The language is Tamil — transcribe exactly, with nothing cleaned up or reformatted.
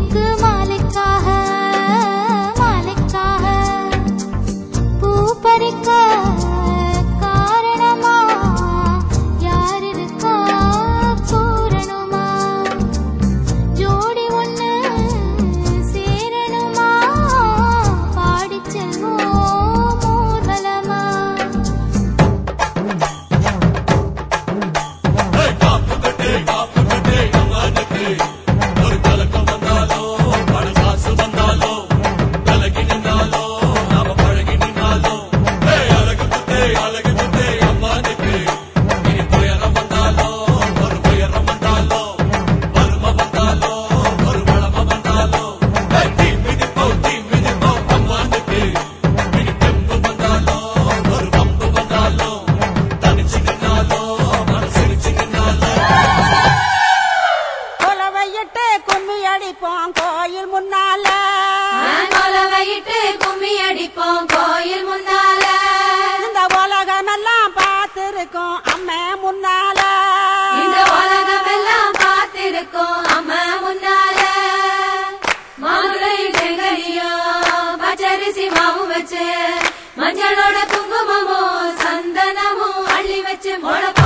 இருக்கு மாலைக்காக மாலைக்காக பூ பறிக்க காரணமா யார் இருக்கா கூறணுமா ஜோடி ஒண்ணு சேரணுமா பாடி செல்வோம் ஊர்வலமா ஒரு கலக்கம் வந்தாலோ பண காசு வந்தாலோ கலகி நின்னாலோ நாம பழகி நின்னாலோ அழகு குத்தே அழகு குத்தே அம்மானுக்கு இனி துயரம் வந்தாலோ ஒரு துயரம் வந்தாலோ வறுமை வந்தாலோ ஒரு வளம வந்தாலோ தீ மிதிப்போ தீ மிதிப்போ அம்மானுக்கு இனி தெம்பு வந்தாலோ ஒரு வம்பு வந்தாலோ தனிச்சு நின்னாலோ மனசிரிச்சு நின்னாலோ கொலவையிட்டு கும்மி அடிப்போம் கோயில் முன்னால கொலவையிட்டு கும்மி அடிப்போம் கோயில் முன்னால இந்த உலகமெல்லாம் பார்த்திருக்கோம் அம்மா முன்னால இந்த உலகம் எல்லாம் பார்த்திருக்கோம் அம்மா முன்னால மாதுளை செங்கனியோ பச்சரிசி மாவு வச்சு மஞ்சளோட குங்குமமோ சந்தனமோ அள்ளி வச்சு முளை